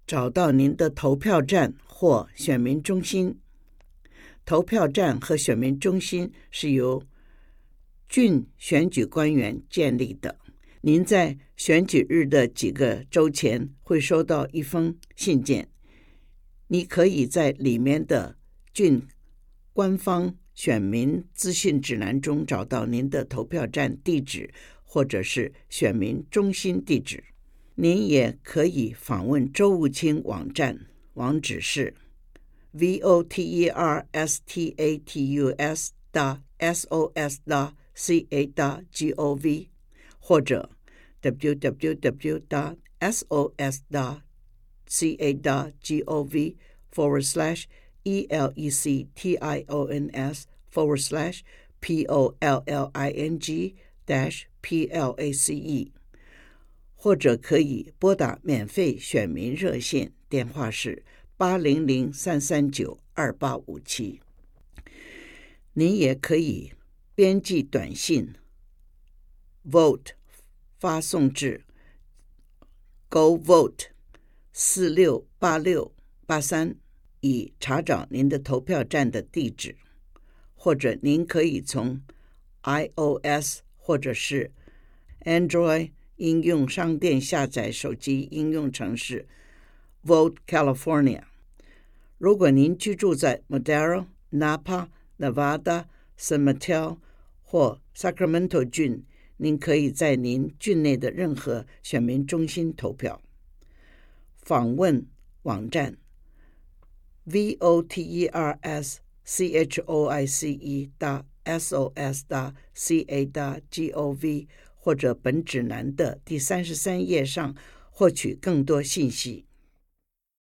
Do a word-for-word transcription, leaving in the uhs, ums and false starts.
找到您的投票站或选民中心。投票站和选民中心是由郡选举官员建立的。您在选举日的几个周前会收到一封信件，你可以在里面的郡官方选民资讯指南中找到您的投票站地址或者是选民中心地址。您也可以访问周务清网站，网址是 voterstatus dot sos dot ca dot gov 或者 www dot sos dot ca dot gov forward slash elections forward slash polling dash place 或者可以拨打免费选民热线，电话是八零零三三九二八五七。您也可以编辑短信 vote 发送至 go vote 四六八六八三，以查找您的投票站的地址，或者您可以从 iOS 或者是 Android 应用商店下载手机应用程式 Vote California。 如果您居住在 Madero、Napa、Nevada、San Mateo 或 Sacramento 郡，您可以在您郡内的任何选民中心投票。访问网站 voterschooice dot sos dot ca dot gov 或者本指南的第三十三页上获取更多信息。